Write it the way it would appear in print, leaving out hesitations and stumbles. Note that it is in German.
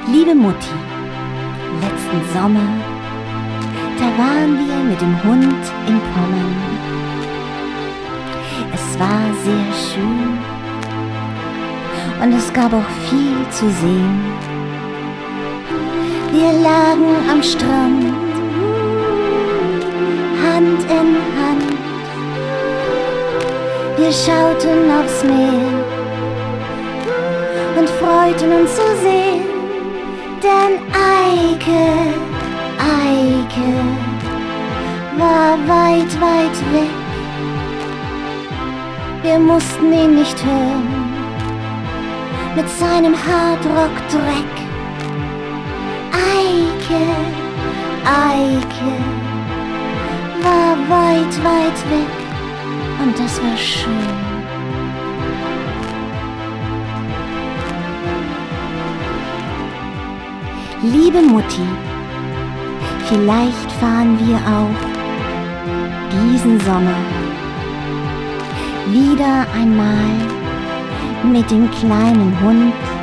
Liebe Mutti, letzten Sommer, da waren wir mit dem Hund in Pommern. Es war sehr schön und es gab auch viel zu sehen. Wir lagen am Strand, Hand in Hand. Wir schauten aufs Meer und freuten uns so sehr, denn Eike war weit, weit weg. Wir mussten ihn nicht hören mit seinem Hardrock-Dreck. Eike war weit, weit weg und das war schön. Liebe Mutti, vielleicht fahren wir auch diesen Sommer wieder einmal mit dem kleinen Hund